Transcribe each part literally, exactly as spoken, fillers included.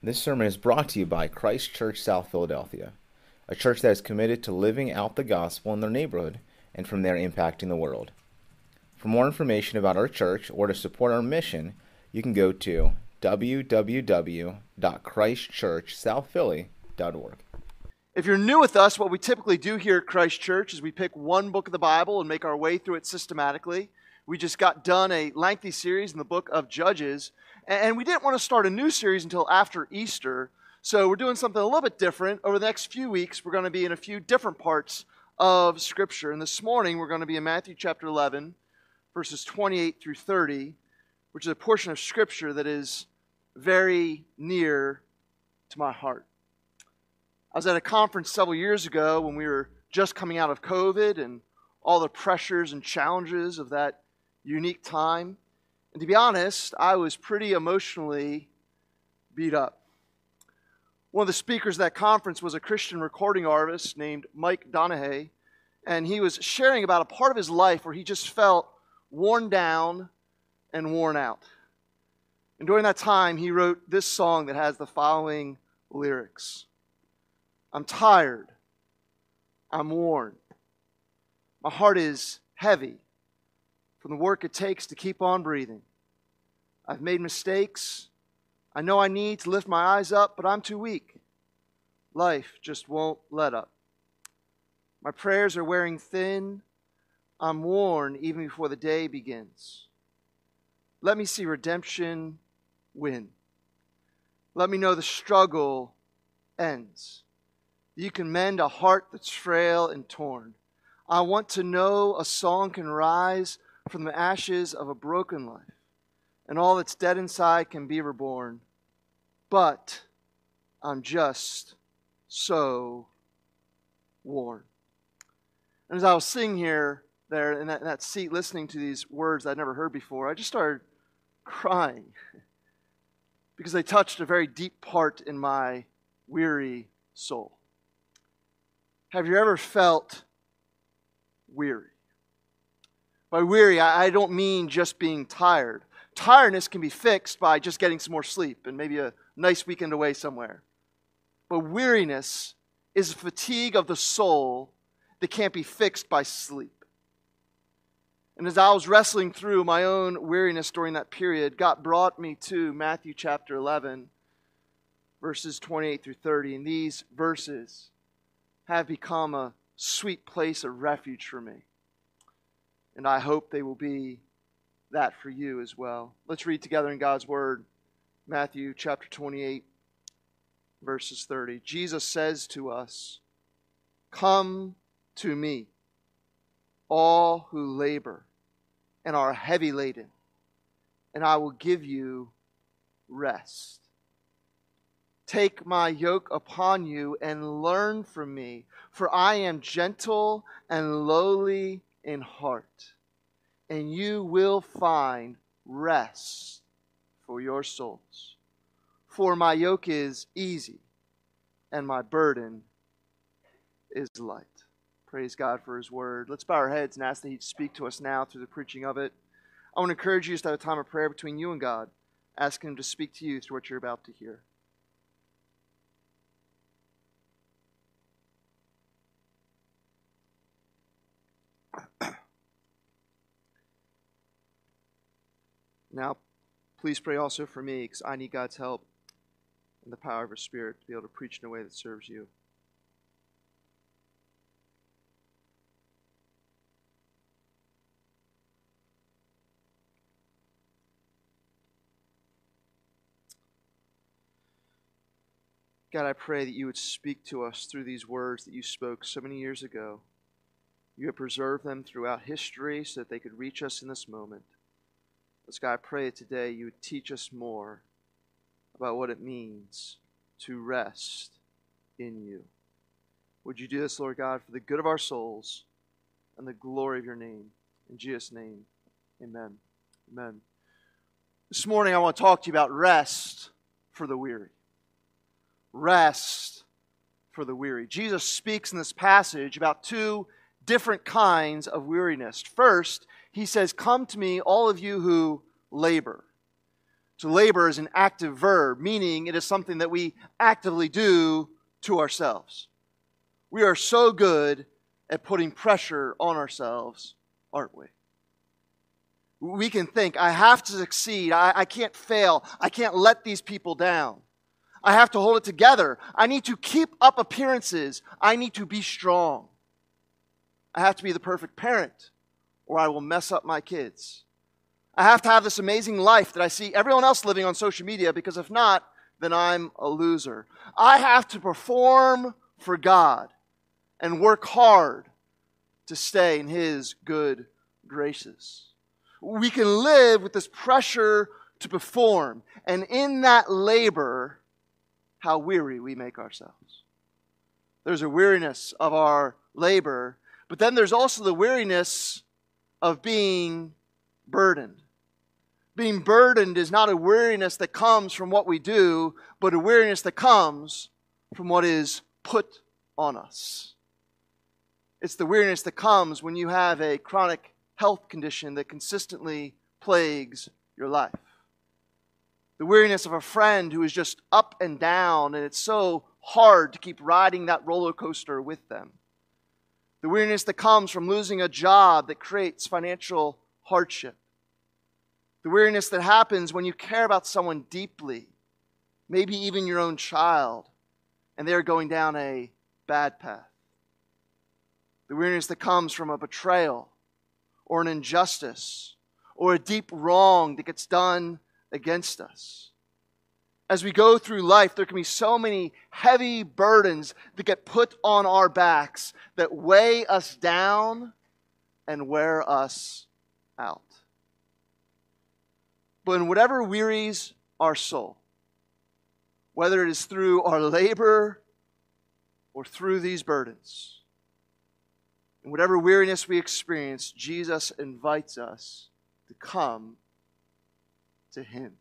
This sermon is brought to you by Christ Church South Philadelphia, a church that is committed to living out the gospel in their neighborhood and from there impacting the world. For more information about our church or to support our mission, you can go to w w w dot christ church south philly dot org. If you're new with us, what we typically do here at Christ Church is we pick one book of the Bible and make our way through it systematically. We just got done a lengthy series in the book of Judges, and we didn't want to start a new series until after Easter, so we're doing something a little bit different. Over the next few weeks, we're going to be in a few different parts of Scripture, and this morning we're going to be in Matthew chapter eleven, verses twenty-eight through thirty, which is a portion of Scripture that is very near to my heart. I was at a conference several years ago when we were just coming out of COVID and all the pressures and challenges of that unique time. And to be honest, I was pretty emotionally beat up. One of the speakers at that conference was a Christian recording artist named Mike Donahue, and he was sharing about a part of his life where he just felt worn down and worn out. And during that time, he wrote this song that has the following lyrics. I'm tired. I'm worn. My heart is heavy from the work it takes to keep on breathing. I've made mistakes. I know I need to lift my eyes up, but I'm too weak. Life just won't let up. My prayers are wearing thin. I'm worn even before the day begins. Let me see redemption win. Let me know the struggle ends. You can mend a heart that's frail and torn. I want to know a song can rise from the ashes of a broken life, and all that's dead inside can be reborn. But I'm just so worn. And as I was sitting here, there in that, in that seat, listening to these words I'd never heard before, I just started crying because they touched a very deep part in my weary soul. Have you ever felt weary? By weary, I don't mean just being tired. Tiredness can be fixed by just getting some more sleep and maybe a nice weekend away somewhere. But weariness is a fatigue of the soul that can't be fixed by sleep. And as I was wrestling through my own weariness during that period, God brought me to Matthew chapter eleven, verses twenty-eight through thirty. And these verses have become a sweet place of refuge for me. And I hope they will be that for you as well. Let's read together in God's Word, Matthew chapter twenty-eight, verses thirty. Jesus says to us, "Come to me, all who labor and are heavy laden, and I will give you rest. Take my yoke upon you and learn from me, for I am gentle and lowly in heart, and you will find rest for your souls. For my yoke is easy and my burden is light." Praise God for His Word. Let's bow our heads and ask that He'd speak to us now through the preaching of it. I want to encourage you just to have a time of prayer between you and God, asking Him to speak to you through what you're about to hear. Now, please pray also for me, because I need God's help and the power of His Spirit to be able to preach in a way that serves you. God, I pray that you would speak to us through these words that you spoke so many years ago. You have preserved them throughout history so that they could reach us in this moment. Let's, God, I pray that today you would teach us more about what it means to rest in you. Would you do this, Lord God, for the good of our souls and the glory of your name? In Jesus' name, amen. Amen. This morning I want to talk to you about rest for the weary. Rest for the weary. Jesus speaks in this passage about two different kinds of weariness. First, He says, "Come to me, all of you who labor." To labor is an active verb, meaning it is something that we actively do to ourselves. We are so good at putting pressure on ourselves, aren't we? We can think, I have to succeed. I, I can't fail. I can't let these people down. I have to hold it together. I need to keep up appearances. I need to be strong. I have to be the perfect parent, or I will mess up my kids. I have to have this amazing life that I see everyone else living on social media, because if not, then I'm a loser. I have to perform for God and work hard to stay in His good graces. We can live with this pressure to perform, and in that labor, how weary we make ourselves. There's a weariness of our labor, but then there's also the weariness of being burdened. Being burdened is not a weariness that comes from what we do, but a weariness that comes from what is put on us. It's the weariness that comes when you have a chronic health condition that consistently plagues your life. The weariness of a friend who is just up and down, and it's so hard to keep riding that roller coaster with them. The weariness that comes from losing a job that creates financial hardship. The weariness that happens when you care about someone deeply, maybe even your own child, and they're going down a bad path. The weariness that comes from a betrayal or an injustice or a deep wrong that gets done against us. As we go through life, there can be so many heavy burdens that get put on our backs that weigh us down and wear us out. But in whatever wearies our soul, whether it is through our labor or through these burdens, in whatever weariness we experience, Jesus invites us to come to Him.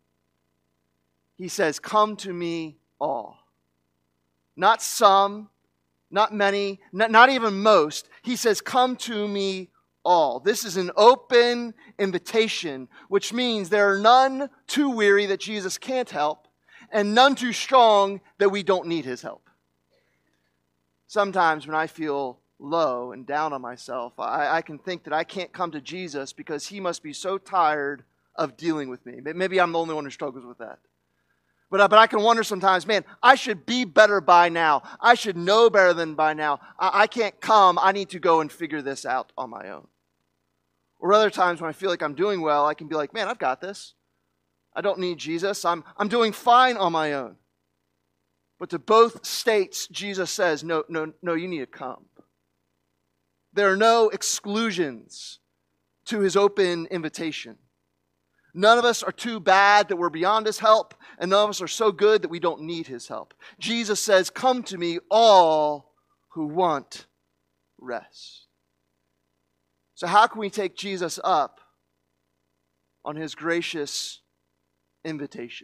He says, "Come to me all." Not some, not many, not, not even most. He says, "Come to me all." This is an open invitation, which means there are none too weary that Jesus can't help, and none too strong that we don't need His help. Sometimes when I feel low and down on myself, I, I can think that I can't come to Jesus because He must be so tired of dealing with me. Maybe I'm the only one who struggles with that. But, but I can wonder sometimes, man, I should be better by now. I should know better than by now. I, I can't come. I need to go and figure this out on my own. Or other times when I feel like I'm doing well, I can be like, man, I've got this. I don't need Jesus. I'm, I'm doing fine on my own. But to both states, Jesus says, no, no, no, you need to come. There are no exclusions to His open invitation. None of us are too bad that we're beyond His help, and none of us are so good that we don't need His help. Jesus says, "Come to me, all who want rest." So how can we take Jesus up on His gracious invitation?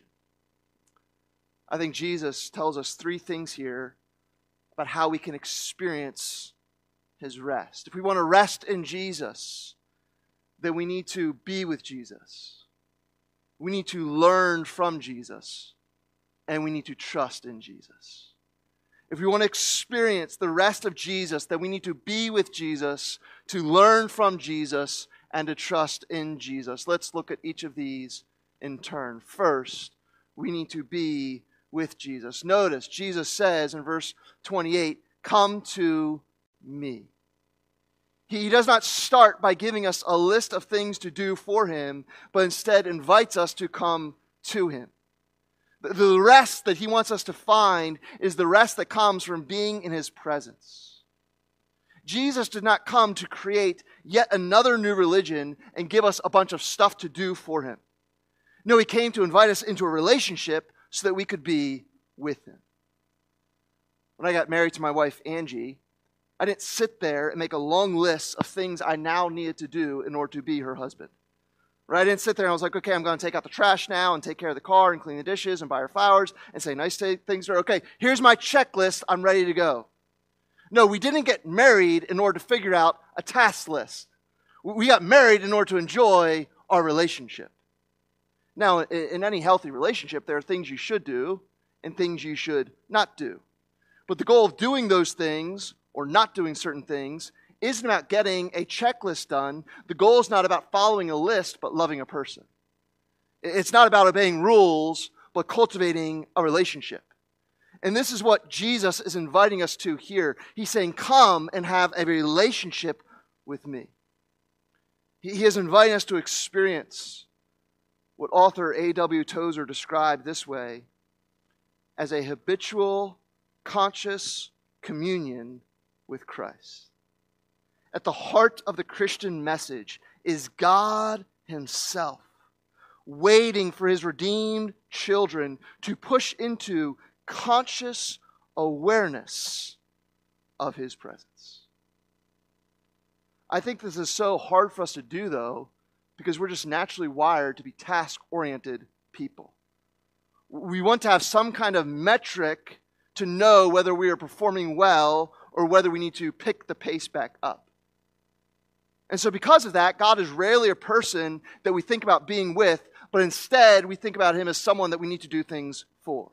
I think Jesus tells us three things here about how we can experience His rest. If we want to rest in Jesus, then we need to be with Jesus. We need to learn from Jesus, and we need to trust in Jesus. If we want to experience the rest of Jesus, then we need to be with Jesus, to learn from Jesus, and to trust in Jesus. Let's look at each of these in turn. First, we need to be with Jesus. Notice, Jesus says in verse twenty-eight, "Come to me." He does not start by giving us a list of things to do for Him, but instead invites us to come to Him. The rest that He wants us to find is the rest that comes from being in His presence. Jesus did not come to create yet another new religion and give us a bunch of stuff to do for Him. No, He came to invite us into a relationship so that we could be with Him. When I got married to my wife, Angie, I didn't sit there and make a long list of things I now needed to do in order to be her husband. Right? I didn't sit there and I was like, okay, I'm going to take out the trash now and take care of the car and clean the dishes and buy her flowers and say nice things to her. Okay, here's my checklist. I'm ready to go. No, we didn't get married in order to figure out a task list. We got married in order to enjoy our relationship. Now, in any healthy relationship, there are things you should do and things you should not do. But the goal of doing those things or not doing certain things isn't about getting a checklist done. The goal is not about following a list, but loving a person. It's not about obeying rules, but cultivating a relationship. And this is what Jesus is inviting us to here. He's saying, come and have a relationship with me. He is inviting us to experience what author A W Tozer described this way as a habitual, conscious communion with Christ. At the heart of the Christian message is God Himself, waiting for His redeemed children to push into conscious awareness of His presence. I think this is so hard for us to do, though, because we're just naturally wired to be task-oriented people. We want to have some kind of metric to know whether we are performing well or whether we need to pick the pace back up. And so because of that, God is rarely a person that we think about being with, but instead we think about Him as someone that we need to do things for.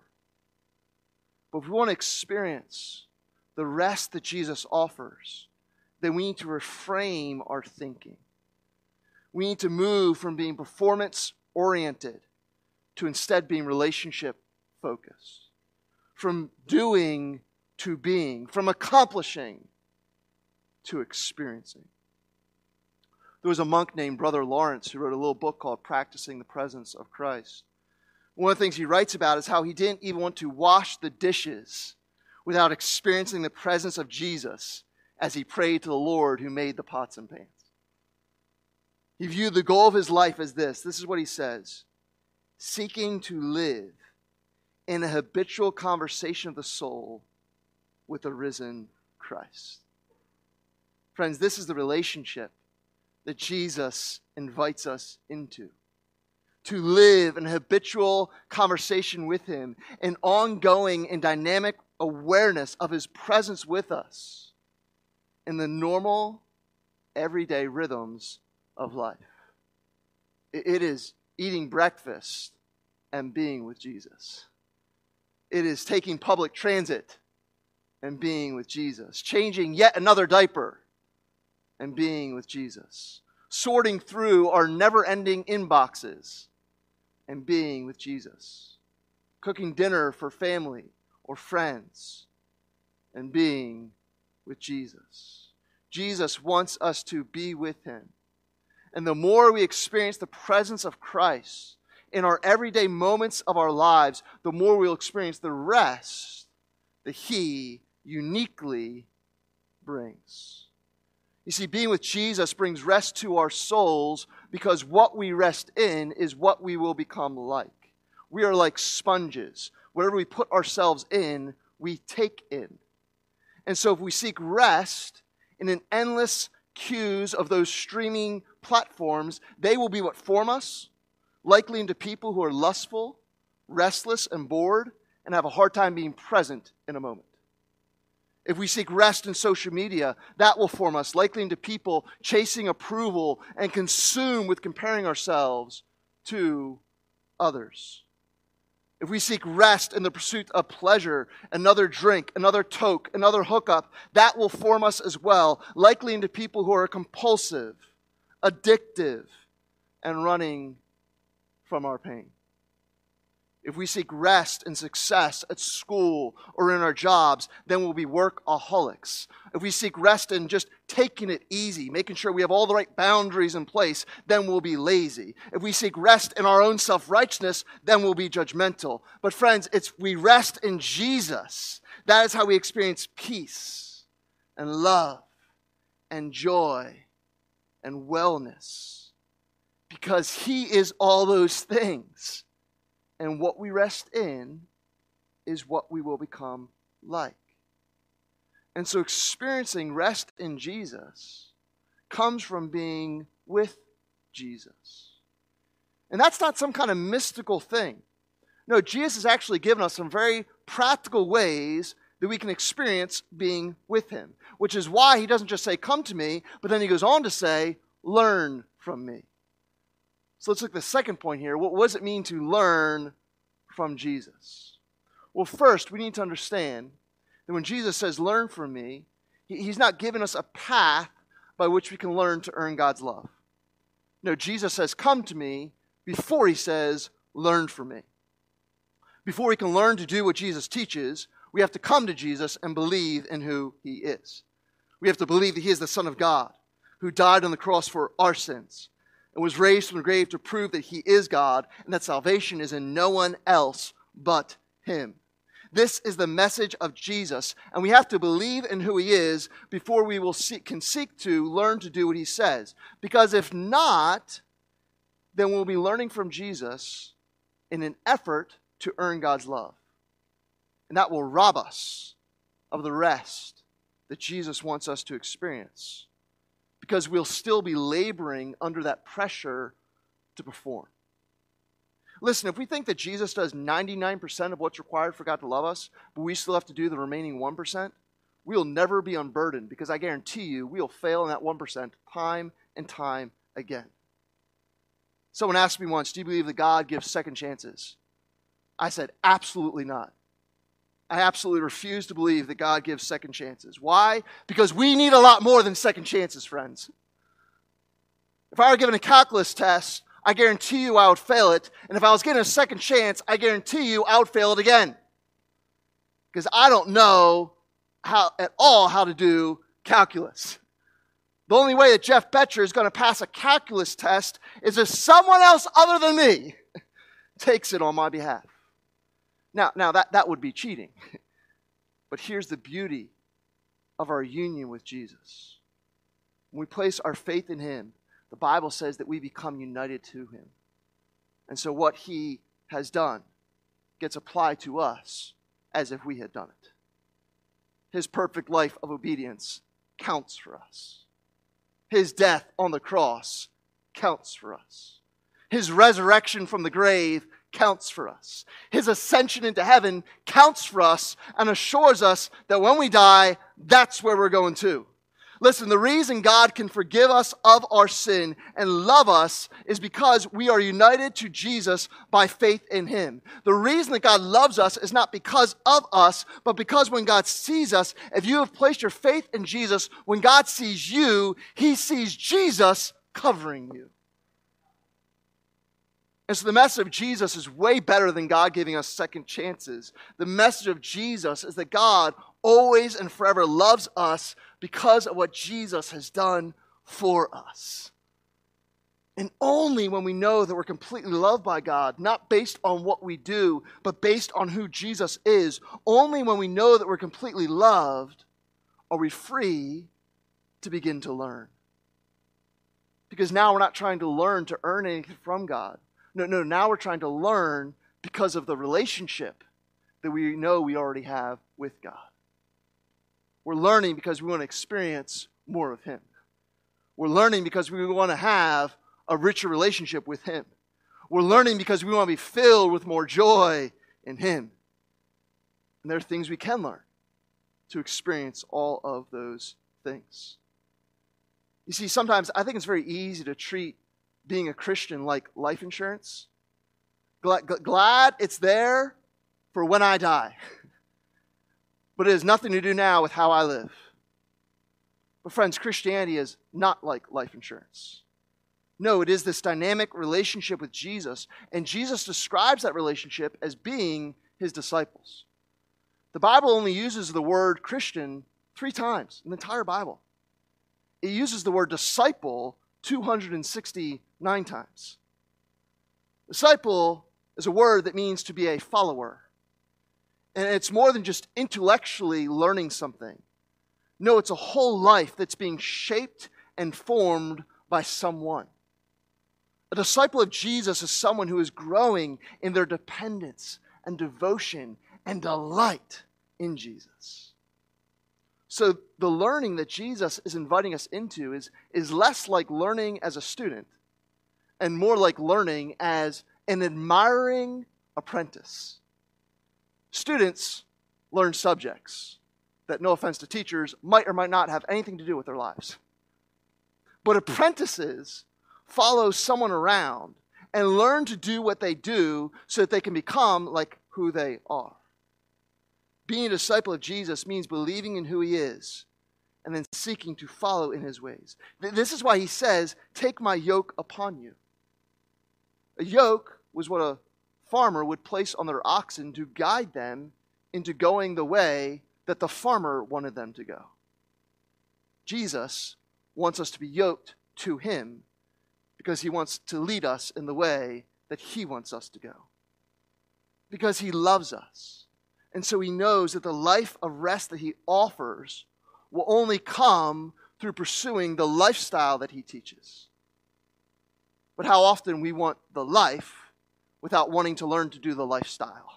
But if we want to experience the rest that Jesus offers, then we need to reframe our thinking. We need to move from being performance-oriented to instead being relationship-focused. From doing to being. From accomplishing to experiencing. There was a monk named Brother Lawrence who wrote a little book called Practicing the Presence of Christ. One of the things he writes about is how he didn't even want to wash the dishes without experiencing the presence of Jesus as he prayed to the Lord who made the pots and pans. He viewed the goal of his life as this. This is what he says. Seeking to live in a habitual conversation of the soul with the risen Christ. Friends, this is the relationship that Jesus invites us into. To live in habitual conversation with Him, an ongoing and dynamic awareness of His presence with us in the normal, everyday rhythms of life. It is eating breakfast and being with Jesus. It is taking public transit and being with Jesus. Changing yet another diaper and being with Jesus. Sorting through our never-ending inboxes and being with Jesus. Cooking dinner for family or friends and being with Jesus. Jesus wants us to be with Him. And the more we experience the presence of Christ in our everyday moments of our lives, the more we'll experience the rest that He uniquely brings. You see, being with Jesus brings rest to our souls because what we rest in is what we will become like. We are like sponges. Whatever we put ourselves in, we take in. And so if we seek rest in an endless queues of those streaming platforms, they will be what form us, likely into people who are lustful, restless, and bored, and have a hard time being present in a moment. If we seek rest in social media, that will form us, likely into people chasing approval and consumed with comparing ourselves to others. If we seek rest in the pursuit of pleasure, another drink, another toke, another hookup, that will form us as well, likely into people who are compulsive, addictive, and running from our pain. If we seek rest and success at school or in our jobs, then we'll be workaholics. If we seek rest in just taking it easy, making sure we have all the right boundaries in place, then we'll be lazy. If we seek rest in our own self-righteousness, then we'll be judgmental. But friends, it's we rest in Jesus. That is how we experience peace and love and joy and wellness. Because He is all those things. And what we rest in is what we will become like. And so experiencing rest in Jesus comes from being with Jesus. And that's not some kind of mystical thing. No, Jesus has actually given us some very practical ways that we can experience being with Him. Which is why He doesn't just say, come to me, but then He goes on to say, learn from me. So let's look at the second point here. What, what does it mean to learn from Jesus? Well, first, we need to understand that when Jesus says, learn from me, he, he's not giving us a path by which we can learn to earn God's love. No, Jesus says, come to me, before he says, learn from me. Before we can learn to do what Jesus teaches, we have to come to Jesus and believe in who he is. We have to believe that he is the Son of God, who died on the cross for our sins, and was raised from the grave to prove that he is God, and that salvation is in no one else but him. This is the message of Jesus, and we have to believe in who he is before we will seek, can seek to learn to do what he says. Because if not, then we'll be learning from Jesus in an effort to earn God's love. And that will rob us of the rest that Jesus wants us to experience, because we'll still be laboring under that pressure to perform. Listen, if we think that Jesus does ninety-nine percent of what's required for God to love us, but we still have to do the remaining one percent, we'll never be unburdened, because I guarantee you we'll fail in that one percent time and time again. Someone asked me once, do you believe that God gives second chances? I said, absolutely not. I absolutely refuse to believe that God gives second chances. Why? Because we need a lot more than second chances, friends. If I were given a calculus test, I guarantee you I would fail it. And if I was given a second chance, I guarantee you I would fail it again. Because I don't know how at all how to do calculus. The only way that Jeff Betcher is going to pass a calculus test is if someone else other than me takes it on my behalf. Now, now that, that would be cheating. But here's the beauty of our union with Jesus. When we place our faith in him, the Bible says that we become united to him. And so what he has done gets applied to us as if we had done it. His perfect life of obedience counts for us. His death on the cross counts for us. His resurrection from the grave counts for us. His ascension into heaven counts for us and assures us that when we die, that's where we're going to. Listen, the reason God can forgive us of our sin and love us is because we are united to Jesus by faith in him. The reason that God loves us is not because of us, but because when God sees us, if you have placed your faith in Jesus, when God sees you, he sees Jesus covering you. And so the message of Jesus is way better than God giving us second chances. The message of Jesus is that God always and forever loves us because of what Jesus has done for us. And only when we know that we're completely loved by God, not based on what we do, but based on who Jesus is, only when we know that we're completely loved, are we free to begin to learn. Because now we're not trying to learn to earn anything from God. No, no, now we're trying to learn because of the relationship that we know we already have with God. We're learning because we want to experience more of him. We're learning because we want to have a richer relationship with him. We're learning because we want to be filled with more joy in him. And there are things we can learn to experience all of those things. You see, sometimes I think it's very easy to treat being a Christian like life insurance. Glad, glad it's there for when I die. But it has nothing to do now with how I live. But friends, Christianity is not like life insurance. No, it is this dynamic relationship with Jesus. And Jesus describes that relationship as being his disciples. The Bible only uses the word Christian three times in the entire Bible. It uses the word disciple two hundred sixty-nine times. Disciple is a word that means to be a follower. And it's more than just intellectually learning something. No, it's a whole life that's being shaped and formed by someone. A disciple of Jesus is someone who is growing in their dependence and devotion and delight in Jesus. So the learning that Jesus is inviting us into is, is less like learning as a student and more like learning as an admiring apprentice. Students learn subjects that, no offense to teachers, might or might not have anything to do with their lives. But apprentices follow someone around and learn to do what they do so that they can become like who they are. Being a disciple of Jesus means believing in who he is and then seeking to follow in his ways. This is why he says, take my yoke upon you. A yoke was what a farmer would place on their oxen to guide them into going the way that the farmer wanted them to go. Jesus wants us to be yoked to him because he wants to lead us in the way that he wants us to go. Because he loves us. And so he knows that the life of rest that he offers will only come through pursuing the lifestyle that he teaches. But how often we want the life without wanting to learn to do the lifestyle.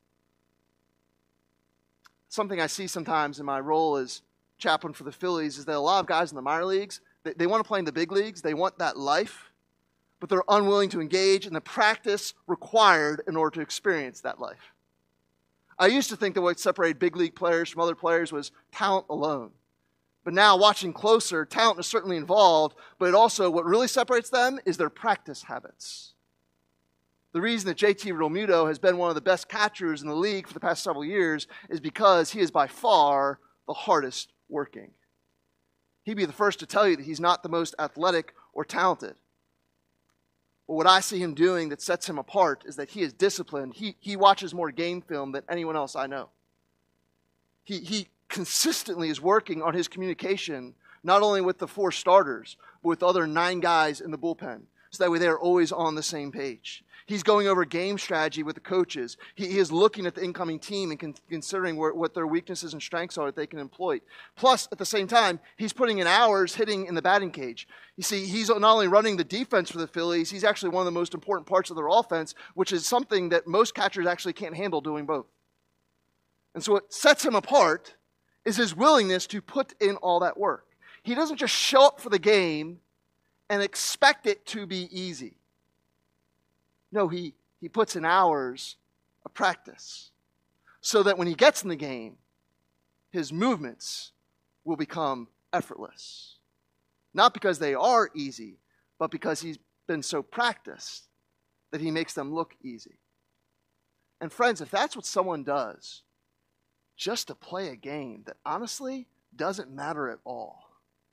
Something I see sometimes in my role as chaplain for the Phillies is that a lot of guys in the minor leagues, they, they want to play in the big leagues, they want that life, but they're unwilling to engage in the practice required in order to experience that life. I used to think that what separated big league players from other players was talent alone. But now, watching closer, talent is certainly involved, but it also, what really separates them is their practice habits. The reason that J T Realmuto has been one of the best catchers in the league for the past several years is because he is by far the hardest working. He'd be the first to tell you that he's not the most athletic or talented. But what I see him doing that sets him apart is that he is disciplined. He, he watches more game film than anyone else I know. He, he consistently is working on his communication, not only with the four starters, but with other nine guys in the bullpen. So that way they are always on the same page. He's going over game strategy with the coaches. He, he is looking at the incoming team and con- considering where, what their weaknesses and strengths are that they can exploit. Plus, at the same time, he's putting in hours hitting in the batting cage. You see, he's not only running the defense for the Phillies, he's actually one of the most important parts of their offense, which is something that most catchers actually can't handle doing both. And so what sets him apart is his willingness to put in all that work. He doesn't just show up for the game and expect it to be easy. No, he, he puts in hours of practice so that when he gets in the game, his movements will become effortless. Not because they are easy, but because he's been so practiced that he makes them look easy. And friends, if that's what someone does, just to play a game that honestly doesn't matter at all,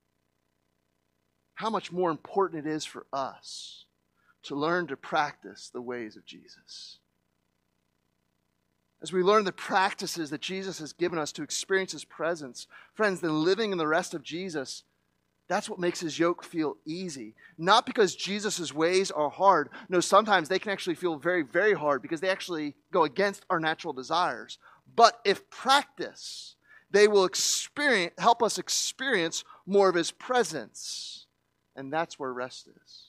how much more important it is for us to learn to practice the ways of Jesus. As we learn the practices that Jesus has given us to experience his presence, friends, then living in the rest of Jesus, that's what makes his yoke feel easy. Not because Jesus' ways are hard. No, sometimes they can actually feel very, very hard because they actually go against our natural desires. But if practice, they will experience, help us experience more of his presence. And that's where rest is.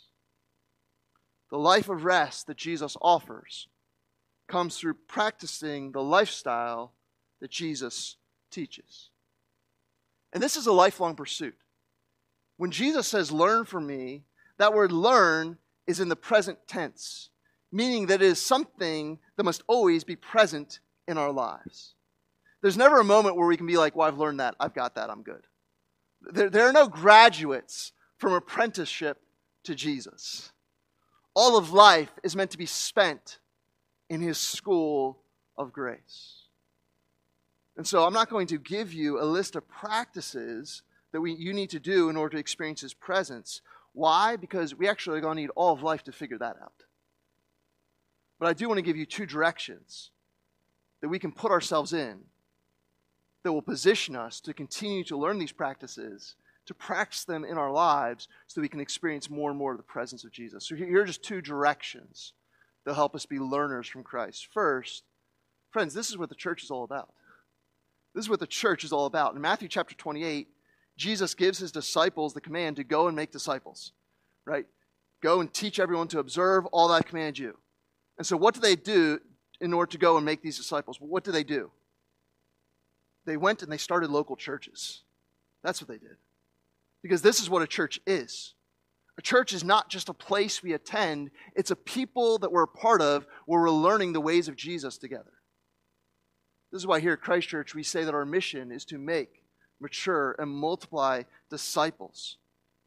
The life of rest that Jesus offers comes through practicing the lifestyle that Jesus teaches. And this is a lifelong pursuit. When Jesus says, learn from me, that word learn is in the present tense, meaning that it is something that must always be present in our lives. There's never a moment where we can be like, well, I've learned that, I've got that, I'm good. There, there are no graduates from apprenticeship to Jesus. All of life is meant to be spent in his school of grace. And so I'm not going to give you a list of practices that we, you need to do in order to experience his presence. Why? Because we actually are going to need all of life to figure that out. But I do want to give you two directions that we can put ourselves in that will position us to continue to learn these practices, to practice them in our lives so that we can experience more and more of the presence of Jesus. So here are just two directions that will help us be learners from Christ. First, friends, this is what the church is all about. This is what the church is all about. In Matthew chapter twenty-eight, Jesus gives his disciples the command to go and make disciples, right? Go and teach everyone to observe all that I command you. And so what do they do in order to go and make these disciples? Well, what do they do? They went and they started local churches. That's what they did. Because this is what a church is. A church is not just a place we attend. It's a people that we're a part of where we're learning the ways of Jesus together. This is why here at Christ Church we say that our mission is to make, mature, and multiply disciples.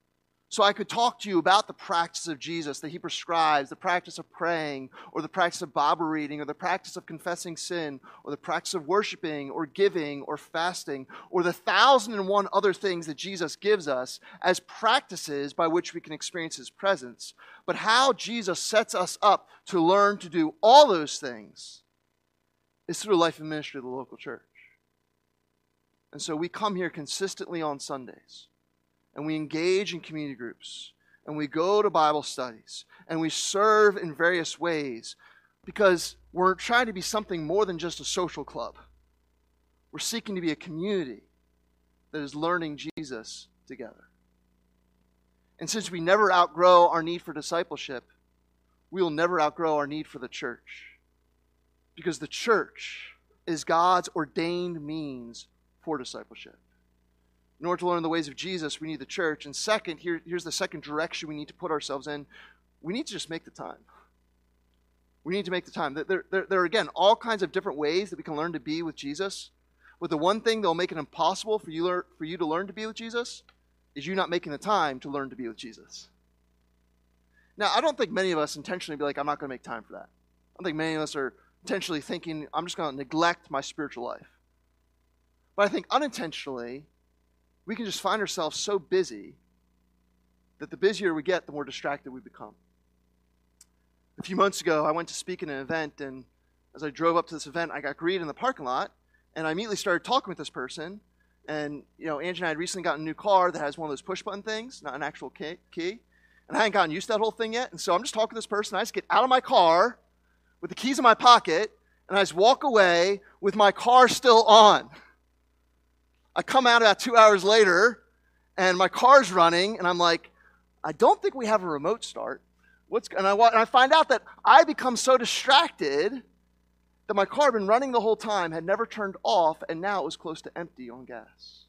So I could talk to you about the practice of Jesus that he prescribes, the practice of praying, or the practice of Bible reading, or the practice of confessing sin, or the practice of worshiping, or giving, or fasting, or the thousand and one other things that Jesus gives us as practices by which we can experience his presence. But how Jesus sets us up to learn to do all those things is through the life and ministry of the local church. And so we come here consistently on Sundays, and we engage in community groups, and we go to Bible studies, and we serve in various ways because we're trying to be something more than just a social club. We're seeking to be a community that is learning Jesus together. And since we never outgrow our need for discipleship, we will never outgrow our need for the church, because the church is God's ordained means for discipleship. In order to learn the ways of Jesus, we need the church. And second, here, here's the second direction we need to put ourselves in. We need to just make the time. We need to make the time. There, there, there are, again, all kinds of different ways that we can learn to be with Jesus. But the one thing that will make it impossible for you, for you to learn to be with Jesus is you not making the time to learn to be with Jesus. Now, I don't think many of us intentionally be like, I'm not going to make time for that. I don't think many of us are intentionally thinking, I'm just going to neglect my spiritual life. But I think unintentionally, we can just find ourselves so busy that the busier we get, the more distracted we become. A few months ago, I went to speak at an event, and as I drove up to this event, I got greeted in the parking lot, and I immediately started talking with this person. And, you know, Angie and I had recently gotten a new car that has one of those push-button things, not an actual key. And I hadn't gotten used to that whole thing yet. And so I'm just talking to this person. I just get out of my car with the keys in my pocket, and I just walk away with my car still on. I come out about two hours later, and my car's running, and I'm like, I don't think we have a remote start. What's and I and I find out that I become so distracted that my car had been running the whole time, had never turned off, and now it was close to empty on gas.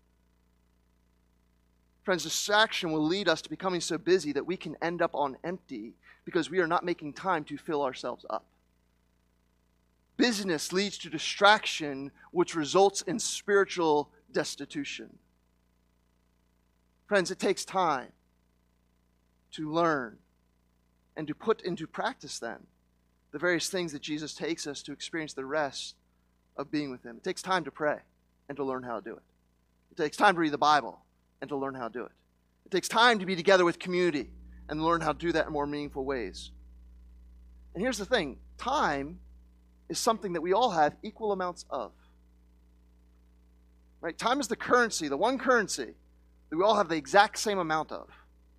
Friends, distraction will lead us to becoming so busy that we can end up on empty because we are not making time to fill ourselves up. Busyness leads to distraction, which results in spiritual destitution. Friends, it takes time to learn and to put into practice then the various things that Jesus takes us to experience the rest of being with him. It takes time to pray and to learn how to do it. It takes time to read the Bible and to learn how to do it. It takes time to be together with community and learn how to do that in more meaningful ways. And here's the thing, time is something that we all have equal amounts of. Right? Time is the currency, the one currency that we all have the exact same amount of.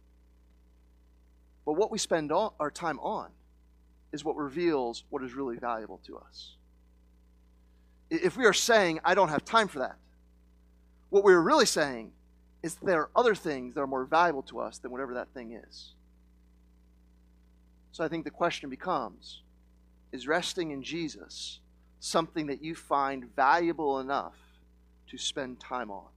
But what we spend all our time on is what reveals what is really valuable to us. If we are saying, I don't have time for that, what we're really saying is there are other things that are more valuable to us than whatever that thing is. So I think the question becomes, is resting in Jesus something that you find valuable enough to spend time on?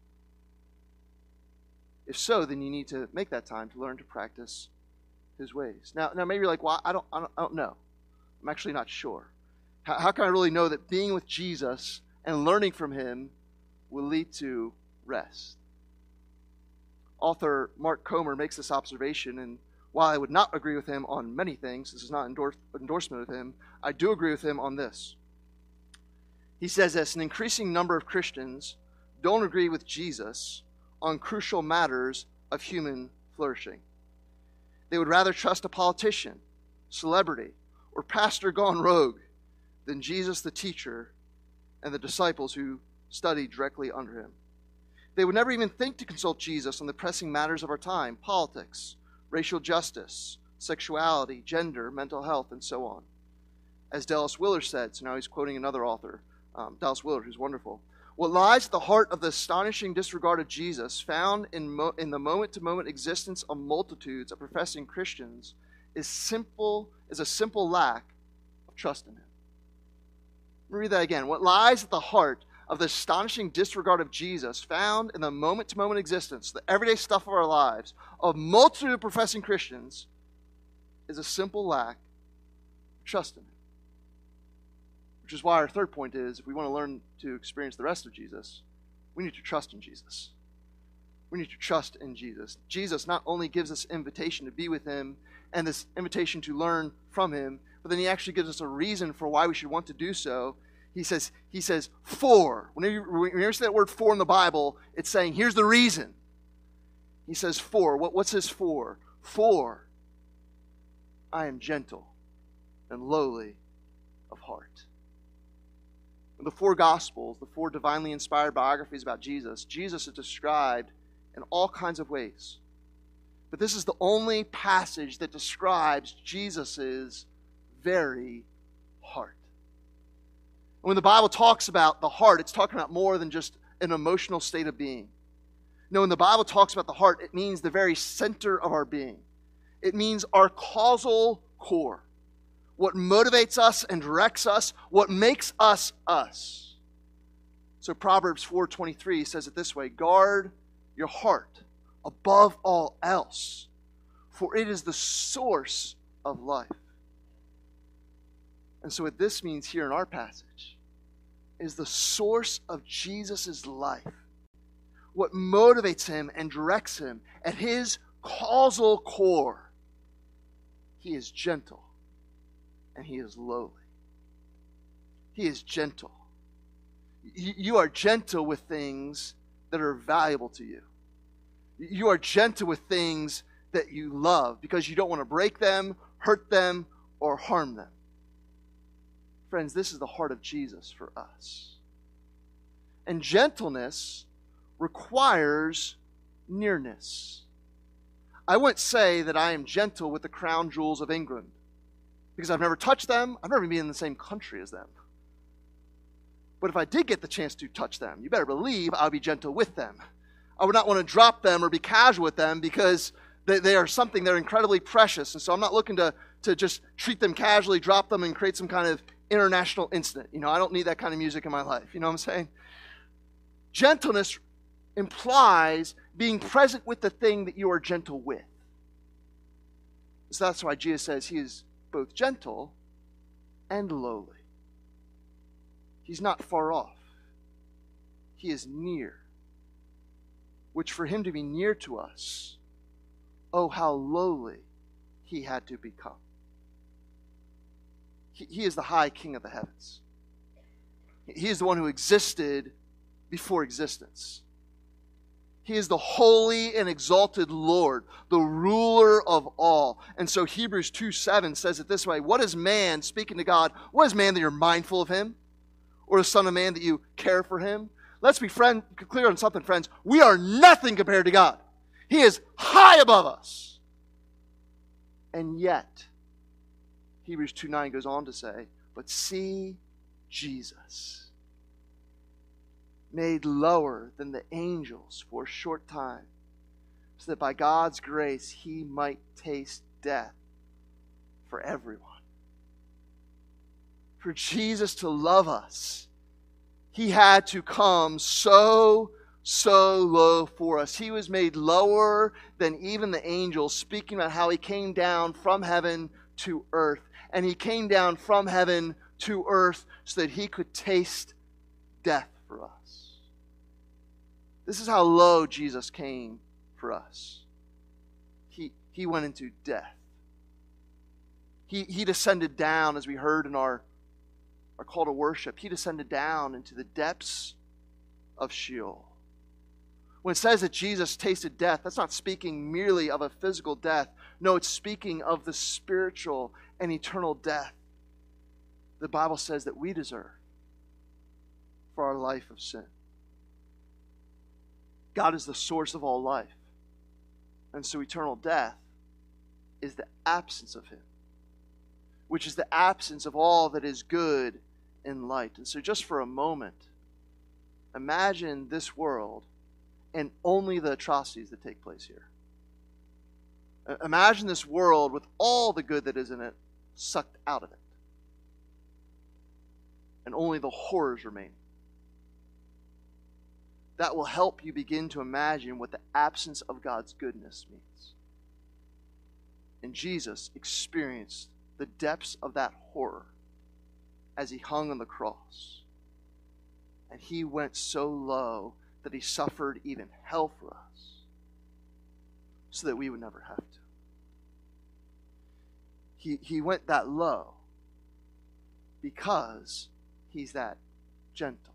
If so, then you need to make that time to learn to practice his ways. Now, now maybe you're like, well, I don't, I don't, I don't know. I'm actually not sure. How, how can I really know that being with Jesus and learning from him will lead to rest? Author Mark Comer makes this observation, and while I would not agree with him on many things, this is not an endorse, endorsement of him, I do agree with him on this. He says this, an increasing number of Christians don't agree with Jesus on crucial matters of human flourishing. They would rather trust a politician, celebrity, or pastor gone rogue than Jesus the teacher and the disciples who studied directly under him. They would never even think to consult Jesus on the pressing matters of our time, politics, racial justice, sexuality, gender, mental health, and so on. As Dallas Willard said, so now he's quoting another author, um, Dallas Willard, who's wonderful. What lies at the heart of the astonishing disregard of Jesus, found in, mo- in the moment-to-moment existence of multitudes of professing Christians, is simple is a simple lack of trust in him. Let me read that again. What lies at the heart of the astonishing disregard of Jesus, found in the moment-to-moment existence, the everyday stuff of our lives, of multitude of professing Christians, is a simple lack of trust in him. Which is why our third point is, if we want to learn to experience the rest of Jesus, we need to trust in Jesus. We need to trust in Jesus. Jesus not only gives us invitation to be with him and this invitation to learn from him, but then he actually gives us a reason for why we should want to do so. He says, he says, for. Whenever you, whenever you see that word for in the Bible, it's saying, here's the reason. He says, for. What, what's his for? For I am gentle and lowly of heart. In the four Gospels, the four divinely inspired biographies about Jesus, Jesus is described in all kinds of ways. But this is the only passage that describes Jesus' very heart. And when the Bible talks about the heart, it's talking about more than just an emotional state of being. No, when the Bible talks about the heart, it means the very center of our being. It means our causal core. What motivates us and directs us, what makes us us. So Proverbs four twenty-three says it this way, guard your heart above all else, for it is the source of life. And so what this means here in our passage is the source of Jesus' life. What motivates him and directs him at his causal core. He is gentle and he is lowly. He is gentle. You are gentle with things that are valuable to you. You are gentle with things that you love because you don't want to break them, hurt them, or harm them. Friends, this is the heart of Jesus for us. And gentleness requires nearness. I wouldn't say that I am gentle with the crown jewels of England because I've never touched them. I've never been in the same country as them. But if I did get the chance to touch them, you better believe I'll be gentle with them. I would not want to drop them or be casual with them because they, they are something, they're incredibly precious. And so I'm not looking to, to just treat them casually, drop them, and create some kind of international incident. You know, I don't need that kind of music in my life. You know what I'm saying? Gentleness implies being present with the thing that you are gentle with. So that's why Jesus says he is both gentle and lowly. He's not far off. He is near. Which for him to be near to us, oh, how lowly he had to become. He, he is the high king of the heavens. He is the one who existed before existence. He is the holy and exalted Lord, the ruler of all. And so Hebrews two seven says it this way, what is man, speaking to God, what is man that you're mindful of him? Or the son of man that you care for him? Let's be friend, clear on something, friends. We are nothing compared to God. He is high above us. And yet, Hebrews two nine goes on to say, but see Jesus, made lower than the angels for a short time, so that by God's grace he might taste death for everyone. For Jesus to love us, he had to come so, so low for us. He was made lower than even the angels, speaking about how he came down from heaven to earth. And he came down from heaven to earth so that he could taste death for us. This is how low Jesus came for us. He, he went into death. He, he descended down, as we heard in our Our call to worship. He descended down into the depths of Sheol. When it says that Jesus tasted death, that's not speaking merely of a physical death. No, it's speaking of the spiritual and eternal death the Bible says that we deserve for our life of sin. God is the source of all life. And so eternal death is the absence of him, which is the absence of all that is good in light. And so just for a moment, imagine this world and only the atrocities that take place here. Imagine this world with all the good that is in it sucked out of it. And only the horrors remain. That will help you begin to imagine what the absence of God's goodness means. And Jesus experienced the depths of that horror as he hung on the cross. And he went so low that he suffered even hell for us. so that we would never have to. He, he went that low because he's that gentle.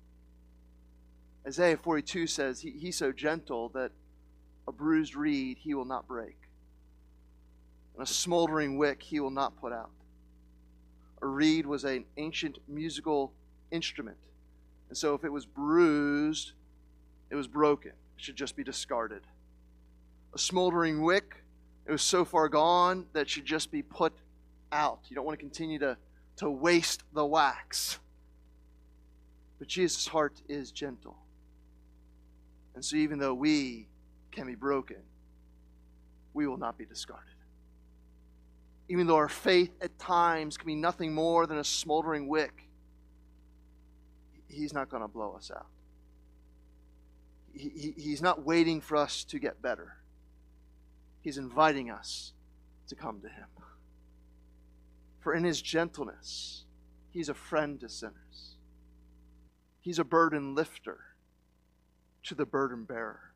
Isaiah forty-two says he, he's so gentle that a bruised reed he will not break, and a smoldering wick he will not put out. A reed was an ancient musical instrument, and so if it was bruised, it was broken. It should just be discarded. A smoldering wick, it was so far gone that it should just be put out. You don't want to continue to, to waste the wax. But Jesus' heart is gentle. And so even though we can be broken, we will not be discarded. Even though our faith at times can be nothing more than a smoldering wick, he's not going to blow us out. He, he, he's not waiting for us to get better. He's inviting us to come to him. For in his gentleness, he's a friend to sinners. He's a burden lifter to the burden bearer.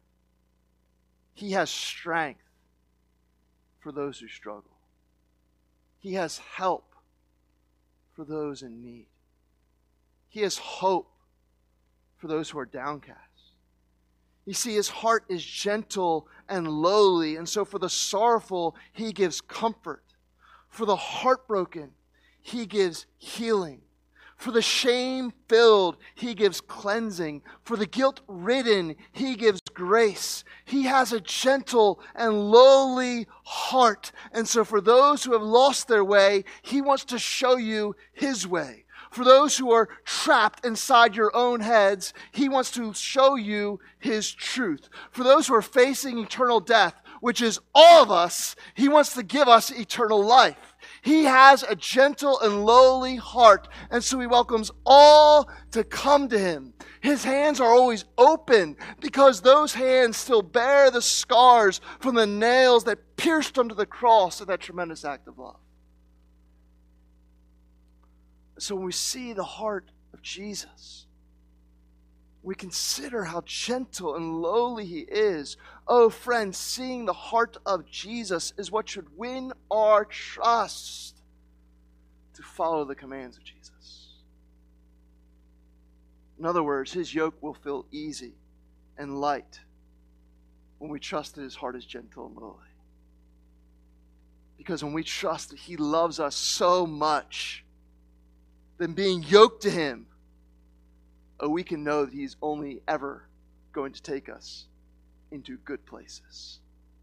He has strength for those who struggle. He has help for those in need. He has hope for those who are downcast. You see, his heart is gentle and lowly, and so for the sorrowful, he gives comfort. For the heartbroken, he gives healing. For the shame-filled, he gives cleansing. For the guilt-ridden, he gives grace. He has a gentle and lowly heart. And so for those who have lost their way, he wants to show you his way. For those who are trapped inside your own heads, he wants to show you his truth. For those who are facing eternal death, which is all of us, he wants to give us eternal life. He has a gentle and lowly heart, and so he welcomes all to come to him. His hands are always open because those hands still bear the scars from the nails that pierced him to the cross of that tremendous act of love. So when we see the heart of Jesus, we consider how gentle and lowly he is. Oh, friends, seeing the heart of Jesus is what should win our trust to follow the commands of Jesus. In other words, his yoke will feel easy and light when we trust that his heart is gentle and lowly. Because when we trust that he loves us so much, then being yoked to him, oh, we can know that he's only ever going to take us into good places.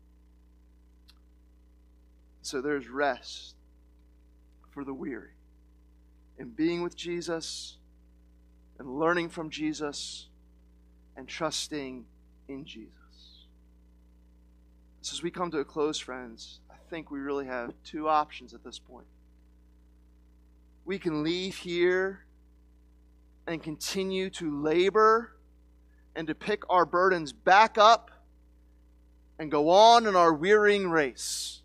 So there's rest for the weary in being with Jesus and learning from Jesus and trusting in Jesus. So as we come to a close, friends, I think we really have two options at this point. We can leave here and continue to labor and to pick our burdens back up and go on in our wearying race.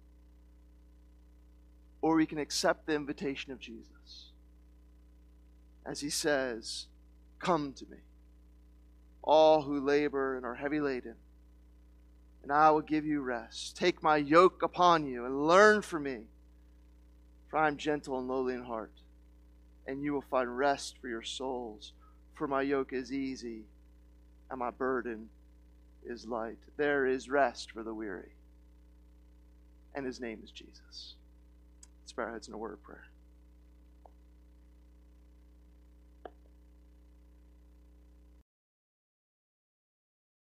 Or we can accept the invitation of Jesus as he says, "Come to me, all who labor and are heavy laden, and I will give you rest. Take my yoke upon you and learn from me, for I am gentle and lowly in heart, and you will find rest for your souls. For my yoke is easy, and my burden is light." There is rest for the weary, and his name is Jesus. Let's bow our heads in a word of prayer.